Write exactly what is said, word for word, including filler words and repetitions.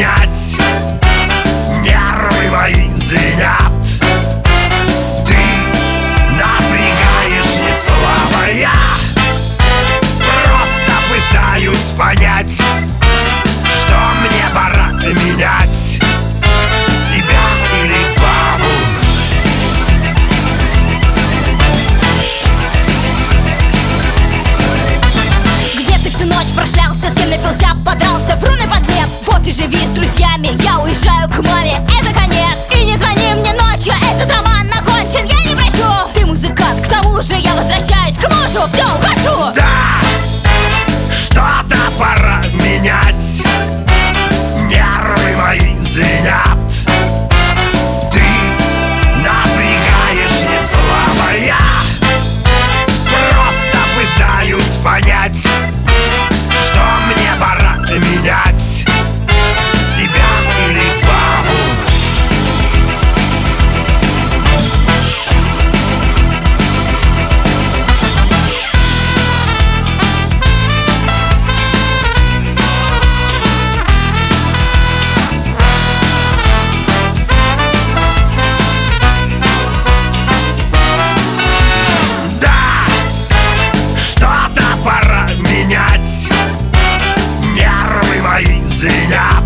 менять. Нервы мои звенят. Ты напрягаешь не слабо. Я просто пытаюсь понять, что мне пора менять. Себя или папу. Где ты всю ночь прошлялся, с кем напился, подрался, врун и подлец. Вот и живи с друзьями, я уезжаю к маме, это конец. И не звони мне ночью, этот роман окончен, я не прощу. Ты музыкант, к тому же я возвращаюсь к мужу. Все, ухожу. Да, что-то пора менять. Нервы мои звенят. Ты напрягаешь не слабо. Я просто пытаюсь понять, что мне пора менять. Себя или папу. Что-то пора менять. Нервы мои звенят.